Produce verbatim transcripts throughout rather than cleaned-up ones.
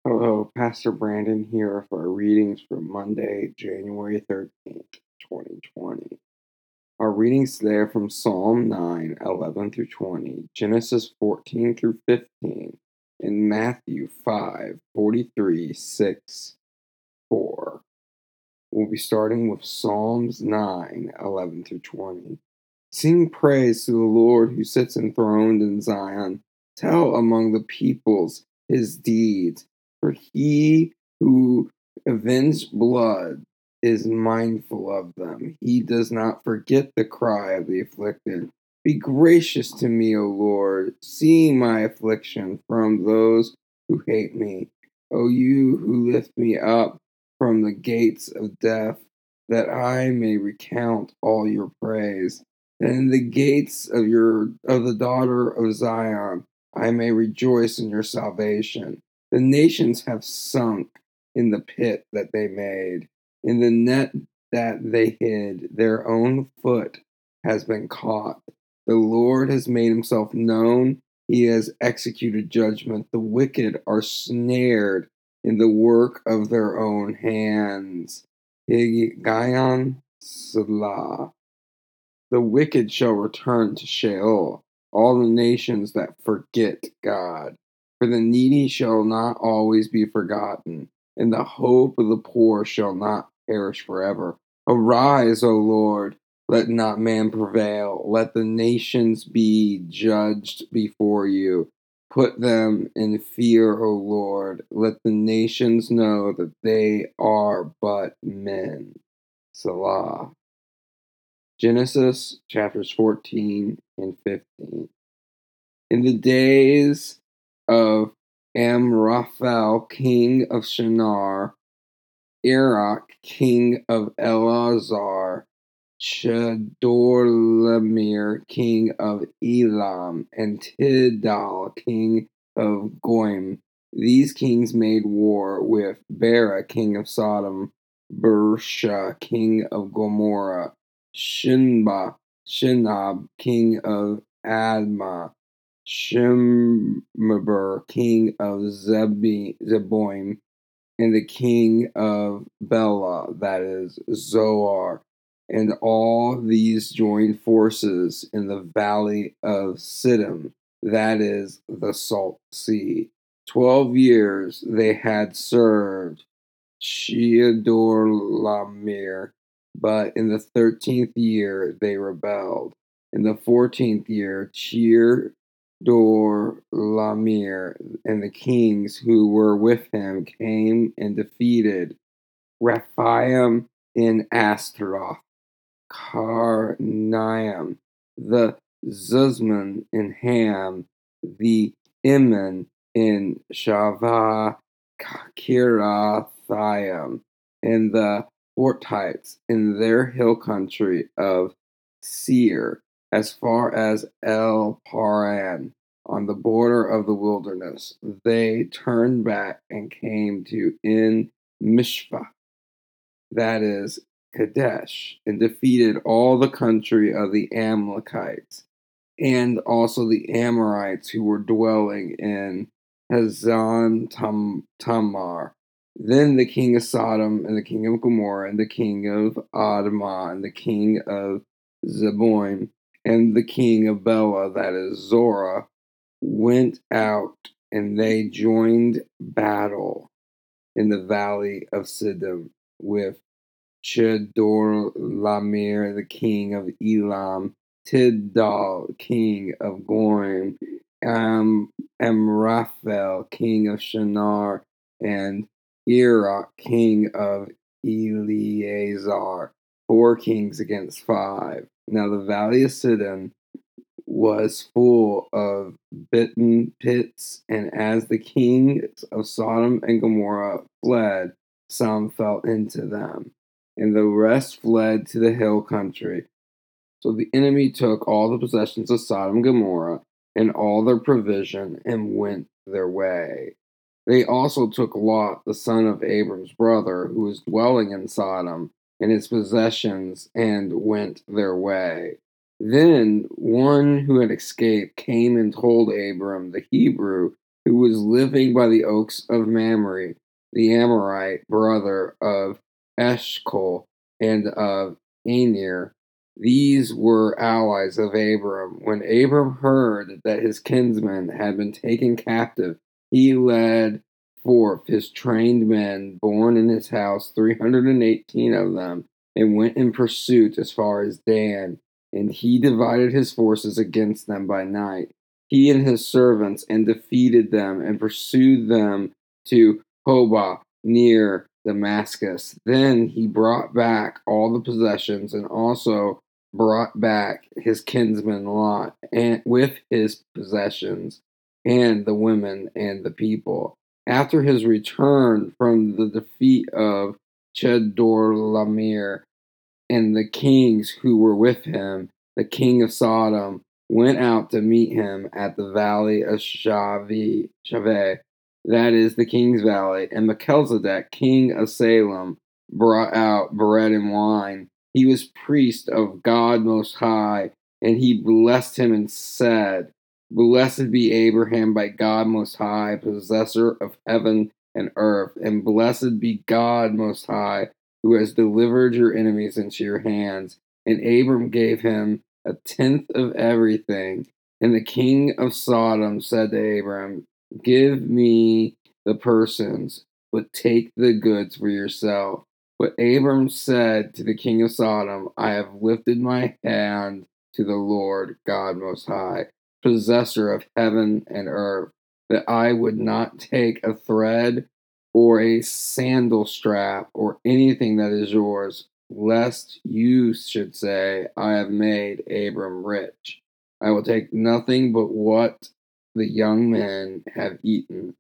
Hello, Pastor Brandon here for our readings for Monday, January thirteenth, twenty twenty. Our readings today are from Psalm nine, eleven through twenty, Genesis fourteen through fifteen, and Matthew five, forty-three, six, four. We'll be starting with Psalms nine, eleven through twenty. Sing praise to the Lord who sits enthroned in Zion. Tell among the peoples his deeds. For he who avenged blood is mindful of them. He does not forget the cry of the afflicted. Be gracious to me, O Lord, see my affliction from those who hate me. O you who lift me up from the gates of death, that I may recount all your praise. And in the gates of your of the daughter of Zion, I may rejoice in your salvation. The nations have sunk in the pit that they made, in the net that they hid. Their own foot has been caught. The Lord has made himself known. He has executed judgment. The wicked are snared in the work of their own hands. Higgaion Selah. The wicked shall return to Sheol, all the nations that forget God. For the needy shall not always be forgotten, and the hope of the poor shall not perish forever. Arise, O Lord, let not man prevail. Let the nations be judged before you. Put them in fear, O Lord. Let the nations know that they are but men. Selah. Genesis chapters fourteen and fifteen. In the days of Amraphel, king of Shinar, Erech, king of Elazar, Chedorlaomer, king of Elam, and Tidal, king of Goim. These kings made war with Bera, king of Sodom, Bersha, king of Gomorrah, Shinba, Shinab, king of Admah, Shember, king of Zebi, Zeboim, and the king of Bela, that is Zoar. And all these joined forces in the valley of Siddim, that is the Salt Sea. Twelve years they had served Chedorlaomer, but in the thirteenth year they rebelled. In the fourteenth year, Chedorlaomer and the kings who were with him came and defeated Rephaim in Ashtaroth, Karnaim, the Zuzman in Ham, the Iman in Shavah, Kirathaim, and the Fortites in their hill country of Seir, as far as El Paran, on the border of the wilderness. They turned back and came to En Mishpah, that is Kadesh, and defeated all the country of the Amalekites, and also the Amorites who were dwelling in Hazan Tamar. Then the king of Sodom, and the king of Gomorrah, and the king of Admah, and the king of Zeboim, and the king of Bela, that is Zorah, went out, and they joined battle in the valley of Siddim with Chedorlaomer, the king of Elam, Tidal, king of Goim, Am, Amraphel, king of Shinar, and Erech, king of Eleazar, four kings against five. Now the valley of Siddim was full of bitten pits, and as the kings of Sodom and Gomorrah fled, some fell into them, and the rest fled to the hill country. So the enemy took all the possessions of Sodom and Gomorrah and all their provision and went their way. They also took Lot, the son of Abram's brother, who was dwelling in Sodom, and his possessions, and went their way. Then one who had escaped came and told Abram the Hebrew, who who was living by the oaks of Mamre, the Amorite brother of Eshcol and of Aner. These were allies of Abram. When Abram heard that his kinsmen had been taken captive, he led forth his trained men born in his house, three hundred eighteen of them, and went in pursuit as far as Dan. And he divided his forces against them by night, he and his servants, and defeated them and pursued them to Hobah near Damascus. Then he brought back all the possessions and also brought back his kinsman Lot and with his possessions and the women and the people. After his return from the defeat of Chedorlaomer and the kings who were with him, the king of Sodom went out to meet him at the valley of Shaveh, that is the king's valley, and Melchizedek, king of Salem, brought out bread and wine. He was priest of God Most High, and he blessed him and said, Blessed be Abraham by God Most High, possessor of heaven and earth, and blessed be God Most High, who has delivered your enemies into your hands. And Abram gave him a tenth of everything. And the king of Sodom said to Abram, Give me the persons, but take the goods for yourself. But Abram said to the king of Sodom, I have lifted my hand to the Lord God Most High, possessor of heaven and earth, that I would not take a thread or a sandal strap or anything that is yours, lest you should say, I have made Abram rich. I will take nothing but what the young men have eaten,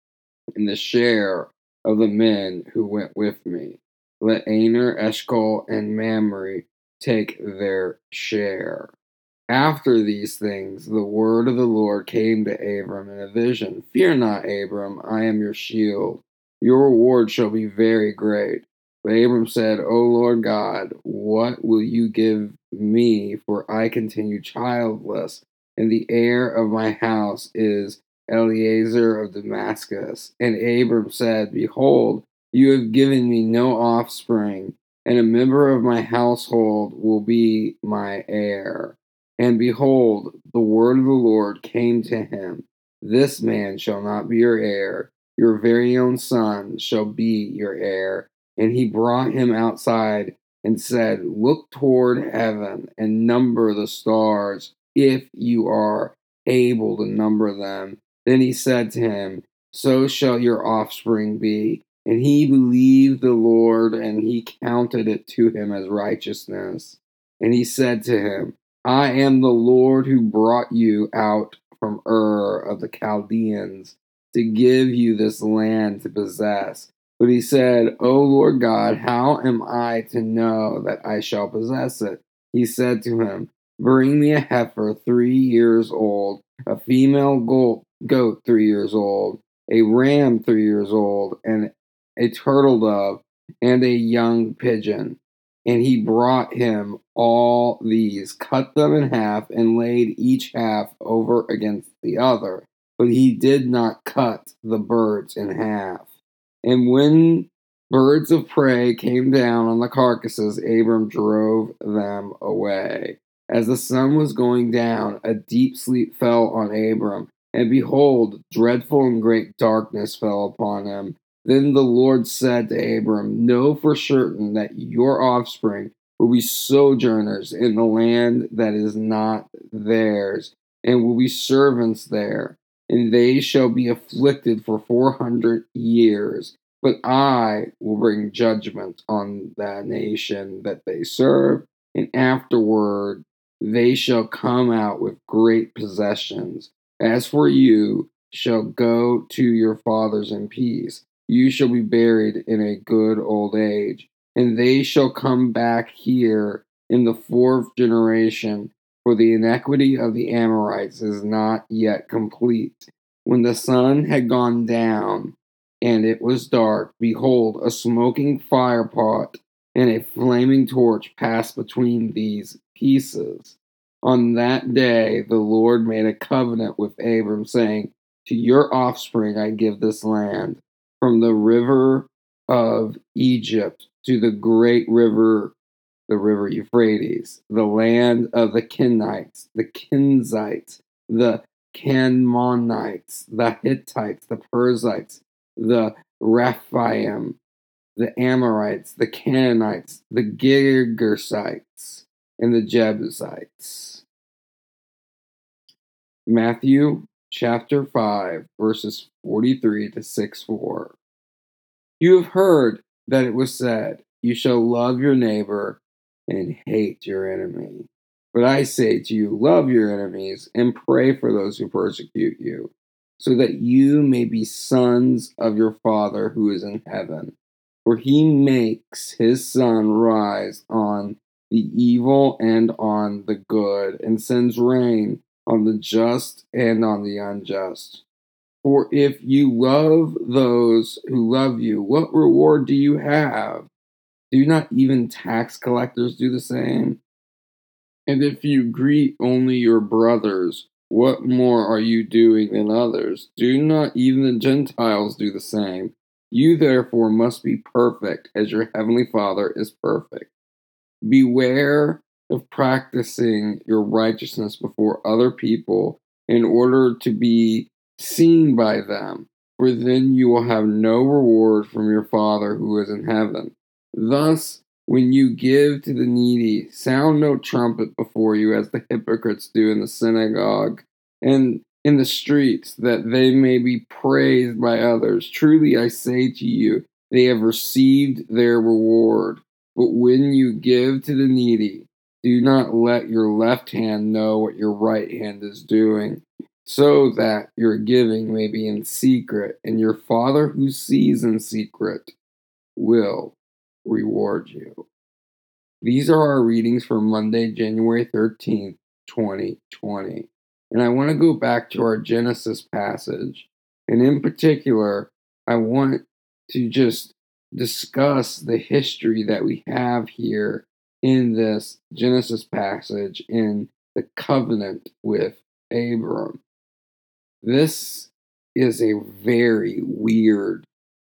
and the share of the men who went with me. Let Aner, Eshcol, and Mamre take their share. After these things, the word of the Lord came to Abram in a vision. Fear not, Abram, I am your shield. Your reward shall be very great. But Abram said, O Lord God, what will you give me, for I continue childless, and the heir of my house is Eliezer of Damascus? And Abram said, Behold, you have given me no offspring, and a member of my household will be my heir. And behold, the word of the Lord came to him, This man shall not be your heir, your very own son shall be your heir. And he brought him outside and said, Look toward heaven and number the stars, if you are able to number them. Then he said to him, So shall your offspring be. And he believed the Lord, and he counted it to him as righteousness. And he said to him, I am the Lord who brought you out from Ur of the Chaldeans to give you this land to possess. But he said, O Lord God, how am I to know that I shall possess it? He said to him, Bring me a heifer three years old, a female goat three years old, a ram three years old, and a turtle dove, and a young pigeon. And he brought him all these, cut them in half, and laid each half over against the other. But he did not cut the birds in half. And when birds of prey came down on the carcasses, Abram drove them away. As the sun was going down, a deep sleep fell on Abram, and behold, dreadful and great darkness fell upon him. Then the Lord said to Abram, Know for certain that your offspring will be sojourners in the land that is not theirs, and will be servants there, and they shall be afflicted for four hundred years. But I will bring judgment on that nation that they serve, and afterward they shall come out with great possessions. As for you, shall go to your fathers in peace. You shall be buried in a good old age, and they shall come back here in the fourth generation, for the iniquity of the Amorites is not yet complete. When the sun had gone down, and it was dark, behold, a smoking firepot and a flaming torch passed between these pieces. On that day the Lord made a covenant with Abram, saying, To your offspring I give this land, from the river of Egypt to the great river, the river Euphrates, the land of the Kenites, the Kenzites, the Canaanites, the Hittites, the Perizzites, the Rephaim, the Amorites, the Canaanites, the Girgashites, and the Jebusites. Matthew chapter five, verses forty-three to six four. You have heard that it was said, you shall love your neighbor and hate your enemy. But I say to you, love your enemies and pray for those who persecute you, so that you may be sons of your Father who is in heaven. For he makes his sun rise on the evil and on the good, and sends rain on the just and on the unjust. For if you love those who love you, what reward do you have? Do not even tax collectors do the same? And if you greet only your brothers, what more are you doing than others? Do not even the Gentiles do the same? You therefore must be perfect, as your heavenly Father is perfect. Beware of practicing your righteousness before other people in order to be seen by them, for then you will have no reward from your Father who is in heaven. Thus, when you give to the needy, sound no trumpet before you, as the hypocrites do in the synagogue and in the streets, that they may be praised by others. Truly I say to you, they have received their reward. But when you give to the needy, do not let your left hand know what your right hand is doing, so that your giving may be in secret, and your Father who sees in secret will reward you. These are our readings for Monday, January thirteenth, twenty twenty. And I want to go back to our Genesis passage. And in particular, I want to just discuss the history that we have here in this Genesis passage in the covenant with Abram. This is a very weird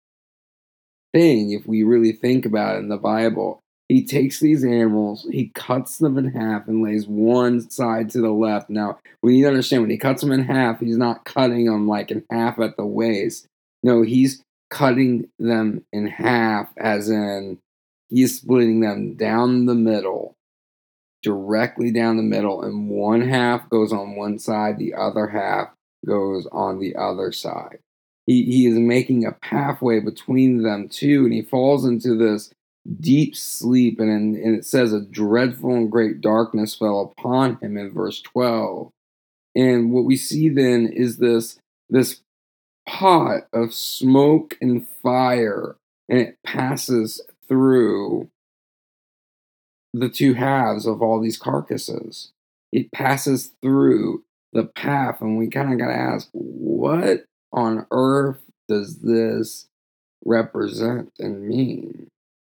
thing if we really think about it in the Bible. He takes these animals, he cuts them in half and lays one side to the left. Now, we need to understand when he cuts them in half, he's not cutting them like in half at the waist. No, he's cutting them in half, as in he's splitting them down the middle, directly down the middle, and one half goes on one side, the other half goes on the other side. He, he is making a pathway between them two, and he falls into this deep sleep, and, in, and it says a dreadful and great darkness fell upon him in verse twelve. And what we see then is this, this pot of smoke and fire, and it passes through the two halves of all these carcasses. It passes through the path, and we kind of got to ask, what on earth does this represent and mean?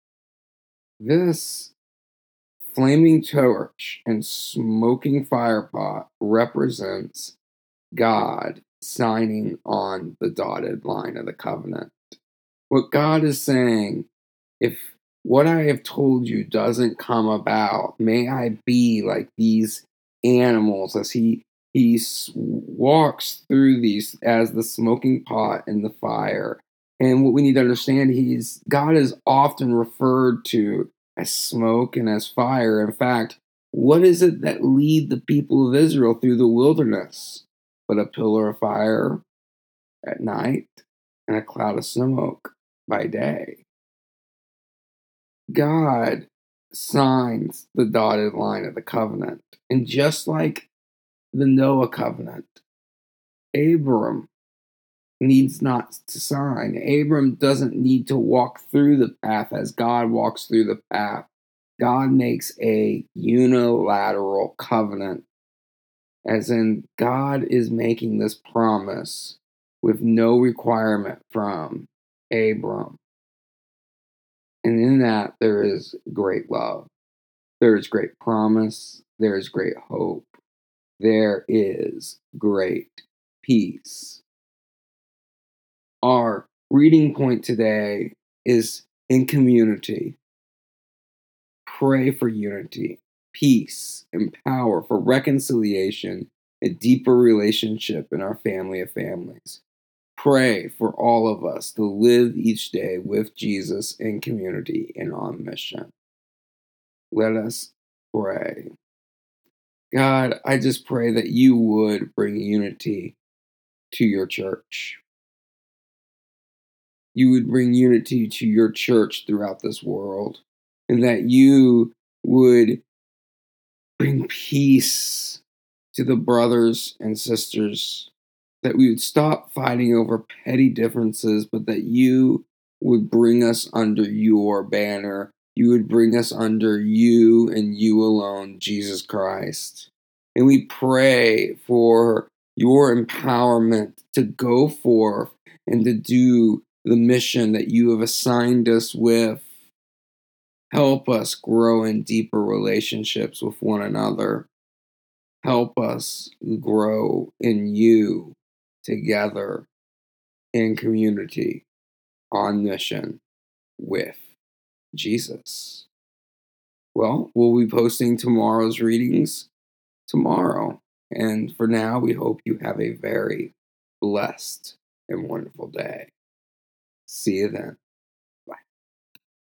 This flaming torch and smoking firepot represents God signing on the dotted line of the covenant. What God is saying, if what I have told you doesn't come about, may I be like these animals as he he walks through these as the smoking pot and the fire. And what we need to understand, he's God is often referred to as smoke and as fire. In fact, what is it that lead the people of Israel through the wilderness but a pillar of fire at night and a cloud of smoke by day? God signs the dotted line of the covenant. And just like the Noah covenant, Abram needs not to sign. Abram doesn't need to walk through the path as God walks through the path. God makes a unilateral covenant, as in God is making this promise with no requirement from Abram. And in that, there is great love. There is great promise. There is great hope. There is great peace. Our reading point today is in community. Pray for unity, peace, and power for reconciliation, a deeper relationship in our family of families. Pray for all of us to live each day with Jesus in community and on mission. Let us pray. God, I just pray that you would bring unity to your church. You would bring unity to your church throughout this world, and that you would bring peace to the brothers and sisters, that we would stop fighting over petty differences, but that you would bring us under your banner. You would bring us under you and you alone, Jesus Christ. And we pray for your empowerment to go forth and to do the mission that you have assigned us with. Help us grow in deeper relationships with one another. Help us grow in you together in community on mission with Jesus. Well, we'll be posting tomorrow's readings tomorrow. And for now, we hope you have a very blessed and wonderful day. See you then.